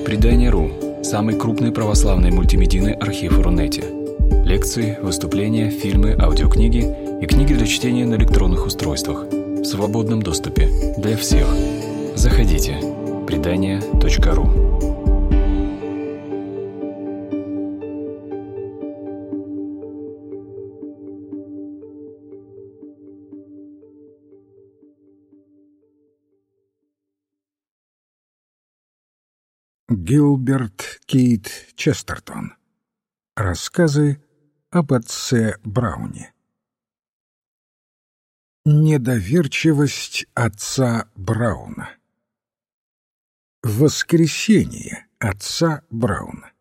Предание.ру – самый крупный православный мультимедийный архив Рунете. Лекции, выступления, фильмы, аудиокниги и книги для чтения на электронных устройствах в свободном доступе для всех. Заходите. Предание.ру. Гилберт Кейт Честертон. Рассказы об отце Брауне. Недоверчивость отца Брауна. Воскресение отца Брауна.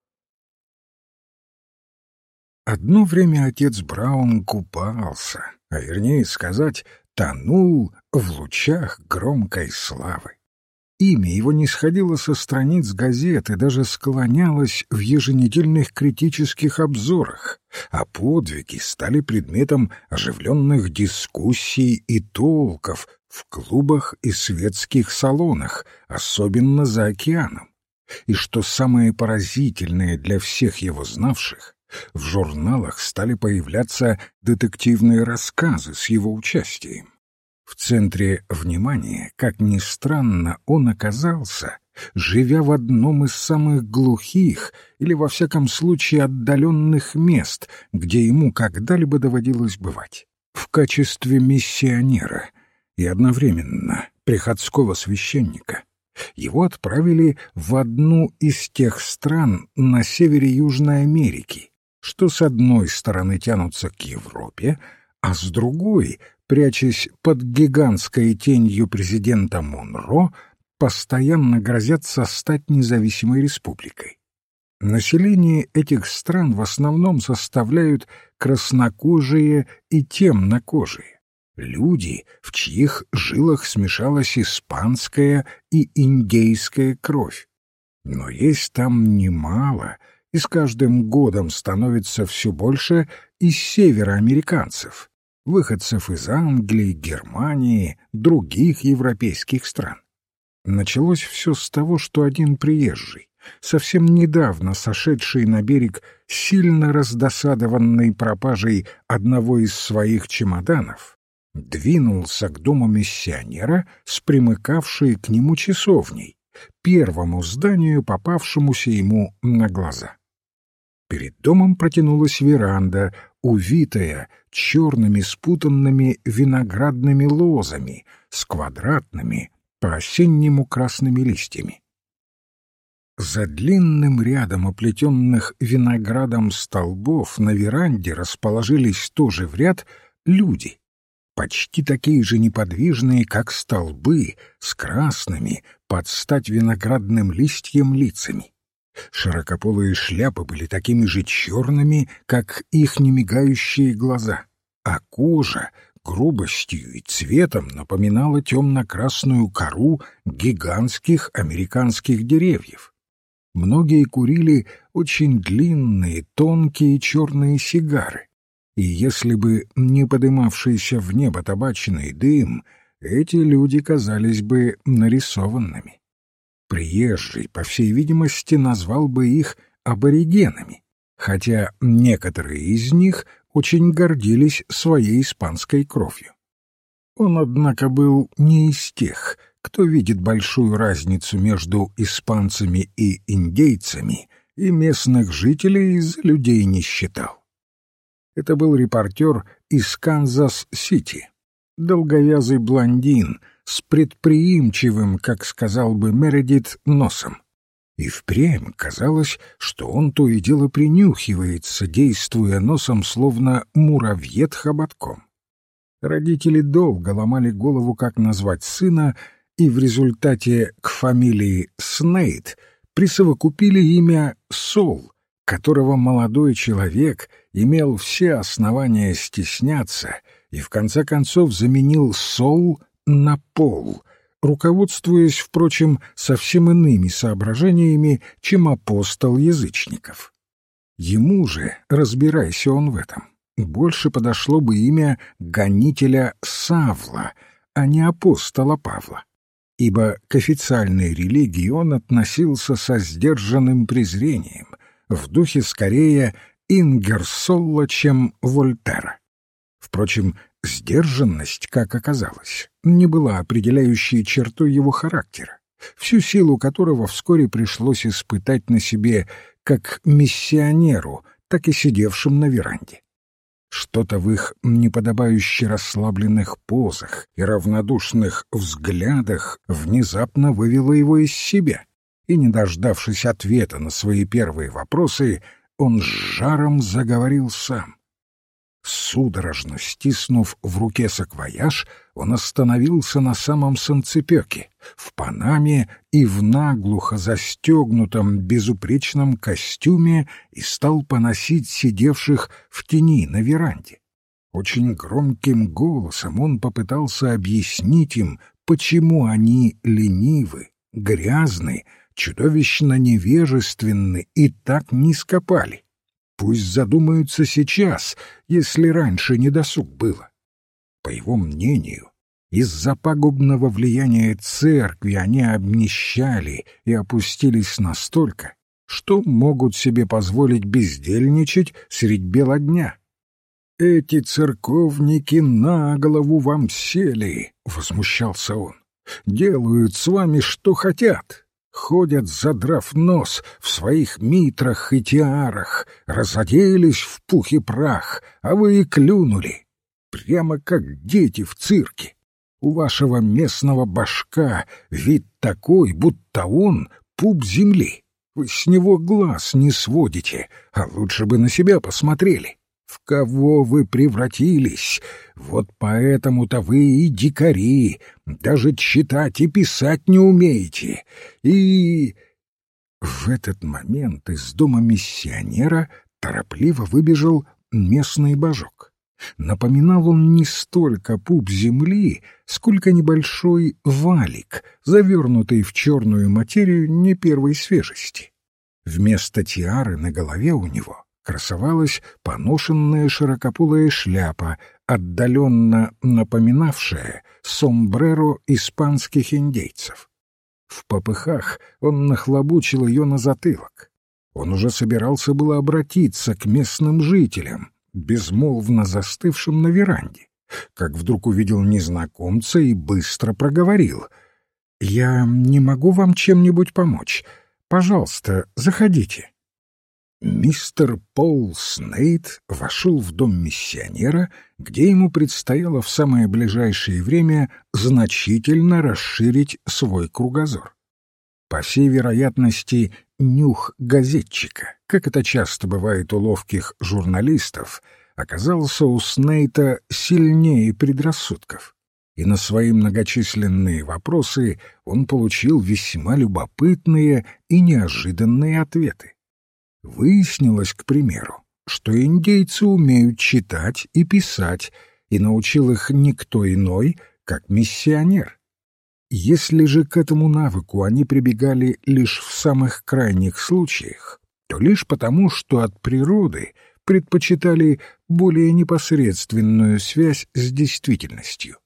Одно время отец Браун купался, а вернее сказать, тонул в лучах громкой славы. Имя его не сходило со страниц газет и даже склонялось в еженедельных критических обзорах, а подвиги стали предметом оживленных дискуссий и толков в клубах и светских салонах, особенно за океаном. И что самое поразительное для всех его знавших, в журналах стали появляться детективные рассказы с его участием. В центре внимания, как ни странно, он оказался, живя в одном из самых глухих или, во всяком случае, отдаленных мест, где ему когда-либо доводилось бывать, в качестве миссионера и одновременно приходского священника. Его отправили в одну из тех стран на севере Южной Америки, что с одной стороны тянутся к Европе, а с другой, прячась под гигантской тенью президента Монро, постоянно грозятся стать независимой республикой. Население этих стран в основном составляют краснокожие и темнокожие, люди, в чьих жилах смешалась испанская и индейская кровь. Но есть там немало, и с каждым годом становится все больше и североамериканцев, выходцев из Англии, Германии, других европейских стран. Началось все с того, что один приезжий, совсем недавно сошедший на берег, сильно раздосадованный пропажей одного из своих чемоданов, двинулся к дому миссионера с примыкавшей к нему часовней, первому зданию, попавшемуся ему на глаза. Перед домом протянулась веранда, увитая черными спутанными виноградными лозами с квадратными, по-осеннему красными листьями. За длинным рядом оплетенных виноградом столбов на веранде расположились тоже в ряд люди, почти такие же неподвижные, как столбы, с красными, под стать виноградным листьям лицами. Широкополые шляпы были такими же черными, как их немигающие глаза, а кожа грубостью и цветом напоминала темно-красную кору гигантских американских деревьев. Многие курили очень длинные, тонкие черные сигары, и если бы не подымавшийся в небо табачный дым, эти люди казались бы нарисованными. Приезжий, по всей видимости, назвал бы их аборигенами, хотя некоторые из них очень гордились своей испанской кровью. Он, однако, был не из тех, кто видит большую разницу между испанцами и индейцами, и местных жителей за людей не считал. Это был репортер из Канзас-Сити, долговязый блондин с предприимчивым, как сказал бы Мередит, носом. И впрямь казалось, что он то и дело принюхивается, действуя носом, словно муравьед хоботком. Родители долго ломали голову, как назвать сына, и в результате к фамилии Снейд присовокупили имя Сол, которого молодой человек имел все основания стесняться и в конце концов заменил Сол на Пол, руководствуясь, впрочем, совсем иными соображениями, чем апостол язычников. Ему же, разбирайся он в этом, больше подошло бы имя гонителя Савла, а не апостола Павла. ибо к официальной религии он относился со сдержанным презрением, в духе скорее Ингерсолла, чем Вольтера. Впрочем, сдержанность, как оказалось, не была определяющей чертой его характера, всю силу которого вскоре пришлось испытать на себе как миссионеру, так и сидевшим на веранде. Что-то в их неподобающе расслабленных позах и равнодушных взглядах внезапно вывело его из себя, и, не дождавшись ответа на свои первые вопросы, он с жаром заговорил сам. Судорожно стиснув в руке саквояж, он остановился на самом санцепёке, в панаме и в наглухо застегнутом безупречном костюме, и стал поносить сидевших в тени на веранде. Очень громким голосом он попытался объяснить им, почему они ленивы, грязны, чудовищно невежественны и так низко пали. Пусть задумаются сейчас, если раньше не досуг было. По его мнению, из-за пагубного влияния церкви они обнищали и опустились настолько, что могут себе позволить бездельничать средь бела дня. «Эти церковники на голову вам сели», — возмущался он. «Делают с вами, что хотят. Ходят, задрав нос, в своих митрах и тиарах, разоделись в пух и прах, а вы и клюнули. Прямо как дети в цирке. У вашего местного башка вид такой, будто он пуп земли. Вы с него глаз не сводите, а лучше бы на себя посмотрели. В кого вы превратились? Вот поэтому-то вы и дикари, даже читать и писать не умеете. И...» В этот момент из дома миссионера торопливо выбежал местный божок. Напоминал он не столько пуп земли, сколько небольшой валик, завернутый в черную материю не первой свежести. Вместо тиары на голове у него красовалась поношенная широкополая шляпа, отдаленно напоминавшая сомбреро испанских индейцев. В попыхах он нахлобучил ее на затылок. Он уже собирался было обратиться к местным жителям, безмолвно застывшим на веранде, как вдруг увидел незнакомца и быстро проговорил: «Я не могу вам чем-нибудь помочь. Пожалуйста, заходите». Мистер Пол Снейд вошел в дом миссионера, где ему предстояло в самое ближайшее время значительно расширить свой кругозор. По всей вероятности, нюх газетчика, как это часто бывает у ловких журналистов, оказался у Снейта сильнее предрассудков, и на свои многочисленные вопросы он получил весьма любопытные и неожиданные ответы. Выяснилось, к примеру, что индейцы умеют читать и писать, и научил их никто иной, как миссионер. Если же к этому навыку они прибегали лишь в самых крайних случаях, то лишь потому, что от природы предпочитали более непосредственную связь с действительностью.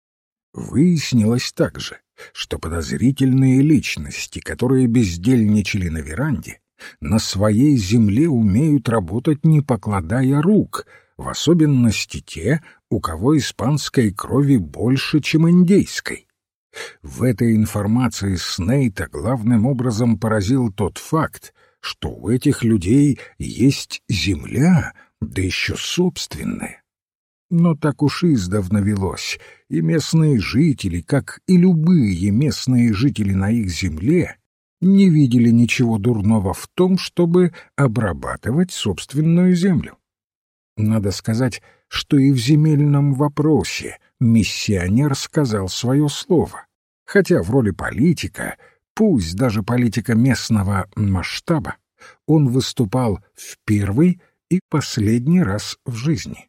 Выяснилось также, что подозрительные личности, которые бездельничали на веранде, на своей земле умеют работать, не покладая рук, в особенности те, у кого испанской крови больше, чем индейской. В этой информации Снейта главным образом поразил тот факт, что у этих людей есть земля, да еще собственная. Но так уж издавна велось, и местные жители, как и любые местные жители на их земле, не видели ничего дурного в том, чтобы обрабатывать собственную землю. Надо сказать, что и в земельном вопросе миссионер сказал свое слово, хотя в роли политика, пусть даже политика местного масштаба, он выступал в первый и последний раз в жизни.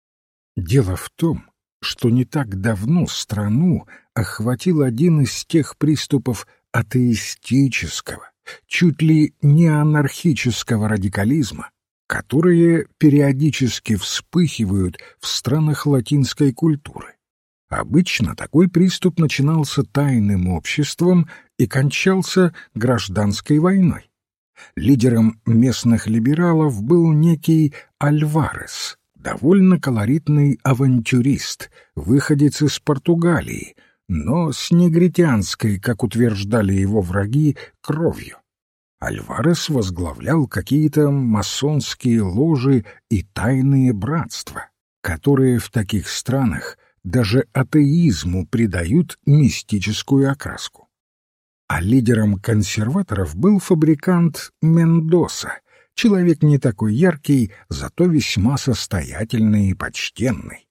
Дело в том, что не так давно страну охватил один из тех приступов атеистического, чуть ли не анархического радикализма, которые периодически вспыхивают в странах латинской культуры. Обычно такой приступ начинался тайным обществом и кончался гражданской войной. Лидером местных либералов был некий Альварес, довольно колоритный авантюрист, выходец из Португалии, но с негритянской, как утверждали его враги, кровью. Альварес возглавлял какие-то масонские ложи и тайные братства, которые в таких странах даже атеизму придают мистическую окраску. А лидером консерваторов был фабрикант Мендоса, человек не такой яркий, зато весьма состоятельный и почтенный.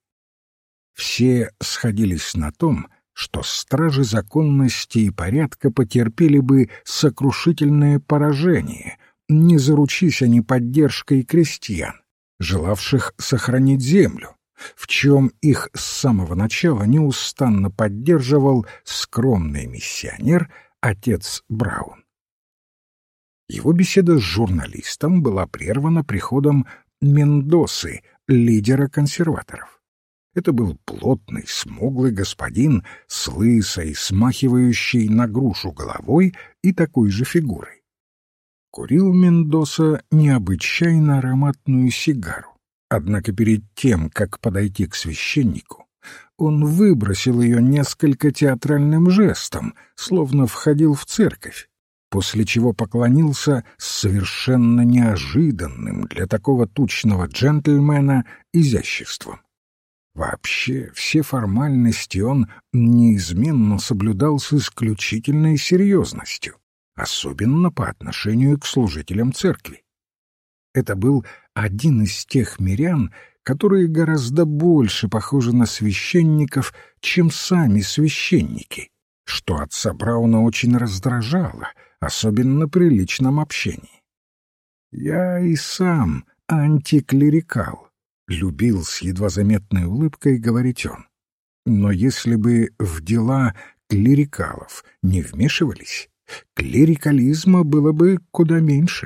Все сходились на том, что стражи законности и порядка потерпели бы сокрушительное поражение, не заручись они поддержкой крестьян, желавших сохранить землю, в чем их с самого начала неустанно поддерживал скромный миссионер отец Браун. Его беседа с журналистом была прервана приходом Мендосы, лидера консерваторов. Это был плотный, смуглый господин с лысой, смахивающей на грушу головой и такой же фигурой. Курил Мендоса необычайно ароматную сигару. Однако перед тем, как подойти к священнику, он выбросил ее несколько театральным жестом, словно входил в церковь, после чего поклонился с совершенно неожиданным для такого тучного джентльмена изяществом. Вообще, все формальности он неизменно соблюдал с исключительной серьезностью, особенно по отношению к служителям церкви. Это был один из тех мирян, которые гораздо больше похожи на священников, чем сами священники, что отца Брауна очень раздражало, особенно при личном общении. «Я и сам антиклерикал», — любил с едва заметной улыбкой говорить он. «Но если бы в дела клерикалов не вмешивались, клерикализма было бы куда меньше».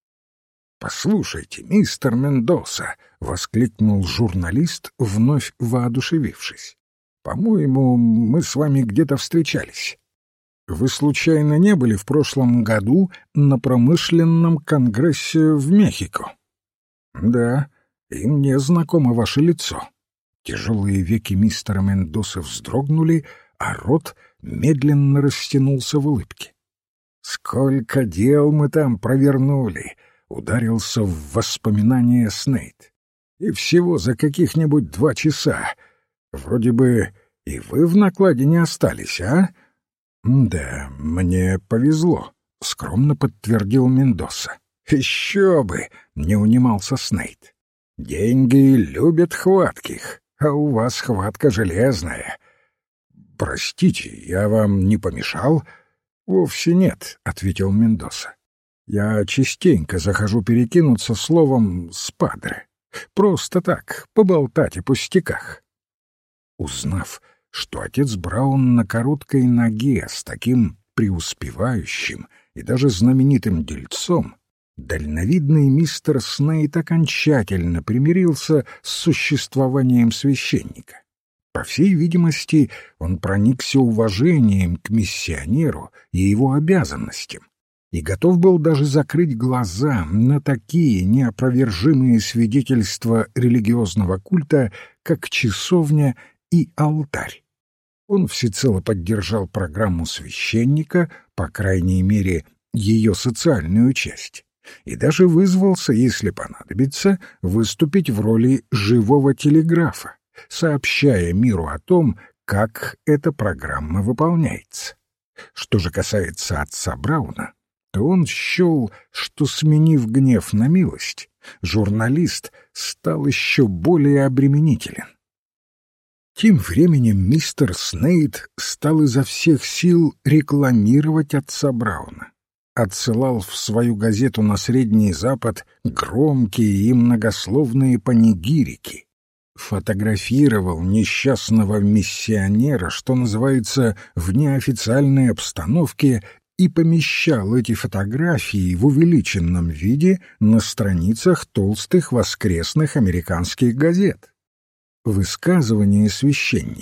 «Послушайте, мистер Мендоса», — воскликнул журналист, вновь воодушевившись, «по-моему, мы с вами где-то встречались. Вы случайно не были в прошлом году на промышленном конгрессе в Мехико?» «Да, и мне знакомо ваше лицо». Тяжелые веки мистера Мендоса вздрогнули, а рот медленно растянулся в улыбке. «Сколько дел мы там провернули!» — ударился в воспоминания Снейд. «И всего за каких-нибудь 2 часа. Вроде бы и вы в накладе не остались, а?» «Да, мне повезло», — скромно подтвердил Мендоса. «Еще бы!» — не унимался Снейд. «Деньги любят хватких, а у вас хватка железная». «Простите, я вам не помешал?» «Вовсе нет», — ответил Мендоса. «Я частенько захожу перекинуться словом с падре. Просто так, поболтать о пустяках». Узнав, что отец Браун на короткой ноге с таким преуспевающим и даже знаменитым дельцом, дальновидный мистер Снейд окончательно примирился с существованием священника. По всей видимости, он проникся уважением к миссионеру и его обязанностям и готов был даже закрыть глаза на такие неопровержимые свидетельства религиозного культа, как часовня и алтарь. Он всецело поддержал программу священника, по крайней мере, ее социальную часть, и даже вызвался, если понадобится, выступить в роли живого телеграфа, сообщая миру о том, как эта программа выполняется. Что же касается отца Брауна, то он счел, что, сменив гнев на милость, журналист стал еще более обременителен. Тем временем мистер Снейд стал изо всех сил рекламировать отца Брауна. Отсылал в свою газету на Средний Запад громкие и многословные панигирики, фотографировал несчастного миссионера, что называется, в неофициальной обстановке, и помещал эти фотографии в увеличенном виде на страницах толстых воскресных американских газет. Высказывания священника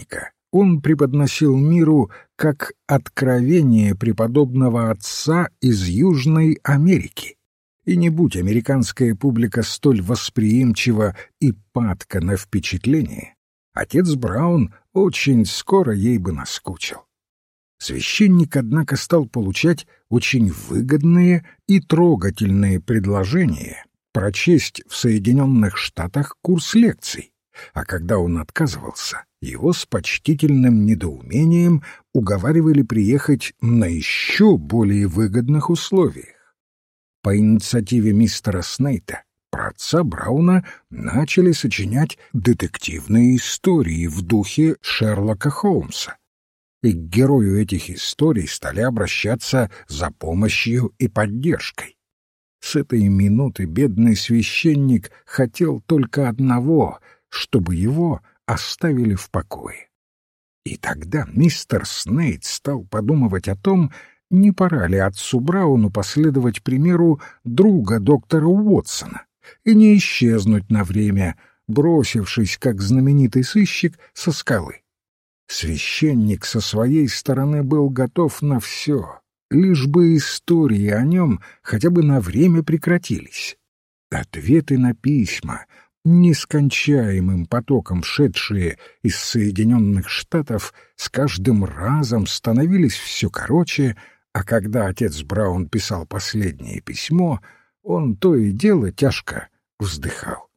он преподносил миру как откровение преподобного отца из Южной Америки. И не будь американская публика столь восприимчива и падка на впечатление, отец Браун очень скоро ей бы наскучил. Священник, однако, стал получать очень выгодные и трогательные предложения прочесть в Соединенных Штатах курс лекций, а когда он отказывался, его с почтительным недоумением уговаривали приехать на еще более выгодных условиях. По инициативе мистера Снейта про отца Брауна начали сочинять детективные истории в духе Шерлока Холмса, и к герою этих историй стали обращаться за помощью и поддержкой. С этой минуты бедный священник хотел только одного — чтобы его оставили в покое. И тогда мистер Снейт стал подумывать о том, не пора ли отцу Брауну последовать примеру друга доктора Уотсона и не исчезнуть на время, бросившись, как знаменитый сыщик, со скалы. Священник со своей стороны был готов на все, лишь бы истории о нем хотя бы на время прекратились. Ответы на письма, нескончаемым потоком шедшие из Соединенных Штатов, с каждым разом становились все короче, а когда отец Браун писал последнее письмо, он то и дело тяжко вздыхал.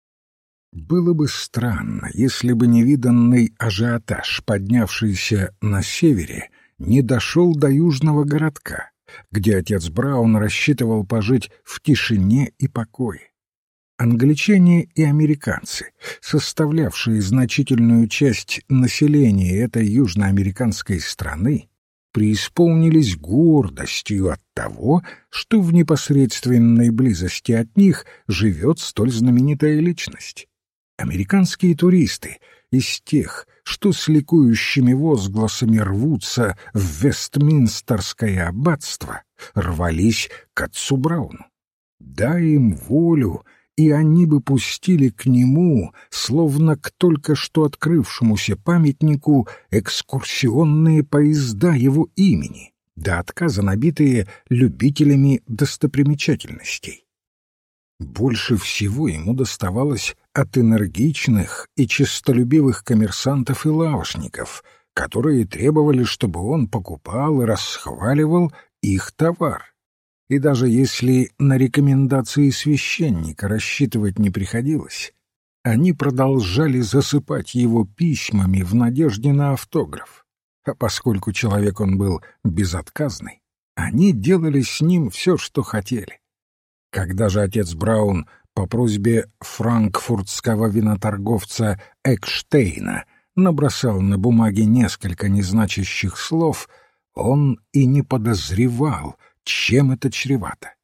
Было бы странно, если бы невиданный ажиотаж, поднявшийся на севере, не дошел до южного городка, где отец Браун рассчитывал пожить в тишине и покое. Англичане и американцы, составлявшие значительную часть населения этой южноамериканской страны, преисполнились гордостью от того, что в непосредственной близости от них живет столь знаменитая личность. Американские туристы из тех, что с ликующими возгласами рвутся в Вестминстерское аббатство, рвались к отцу Брауну. Дай им волю, и они бы пустили к нему, словно к только что открывшемуся памятнику, экскурсионные поезда его имени, до отказа набитые любителями достопримечательностей. Больше всего ему доставалось от энергичных и честолюбивых коммерсантов и лавочников, которые требовали, чтобы он покупал и расхваливал их товар. И даже если на рекомендации священника рассчитывать не приходилось, они продолжали засыпать его письмами в надежде на автограф. А поскольку человек он был безотказный, они делали с ним все, что хотели. Когда же отец Браун по просьбе франкфуртского виноторговца Экштейна набросал на бумаге несколько незначащих слов, он и не подозревал, чем это чревато.